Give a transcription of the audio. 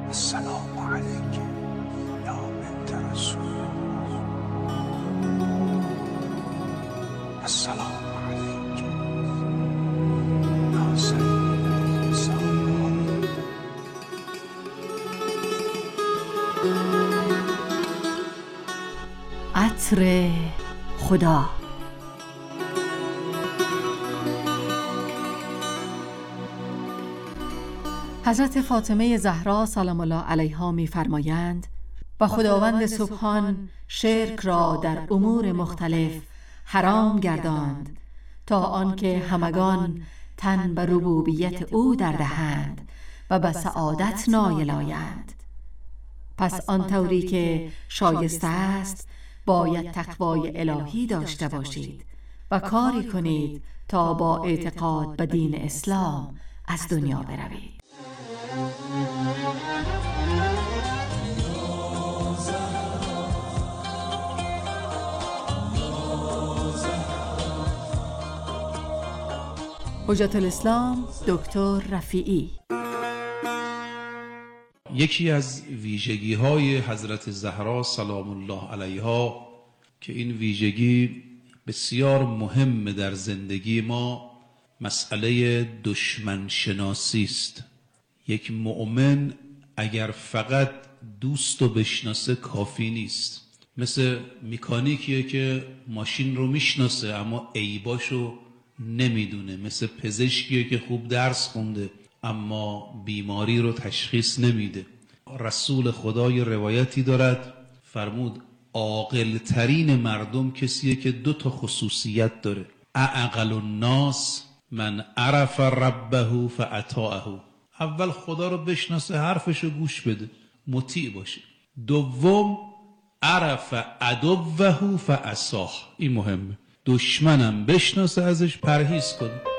السلام علیک یا بنت رسول، السلام علیک یا سید النساء. عطر خدا. حضرت فاطمه زهرا سلام الله علیها می‌فرمایند و خداوند سبحان شرک را در امور مختلف حرام گرداند تا آنکه همگان تن به ربوبیت او دردهند و به سعادت نایل آیند. پس آن طوری که شایسته است باید تقوای الهی داشته باشید و کاری کنید تا با اعتقاد به دین اسلام از دنیا بروید. حجت الاسلام دکتر رفیعی. یکی از ویژگی‌های حضرت زهرا سلام الله علیها که این ویژگی بسیار مهم در زندگی ما، مسئله دشمن شناسی است. یک مؤمن اگر فقط دوست رو بشناسه کافی نیست. مثل مکانیکیه که ماشین رو میشناسه اما عیباشو نمیدونه. مثل پزشکیه که خوب درس خونده اما بیماری رو تشخیص نمیده. رسول خدای روایتی دارد فرمود عاقل ترین مردم کسیه که 2 خصوصیت داره. اعقل الناس من عرف ربه فاطاعه. اول خدا رو بشناسه، حرفشو گوش بده، مطیع باشه. دوم عرف عدوه فعصاه. این مهمه. دشمنم بشناسه، ازش پرهیز کنه.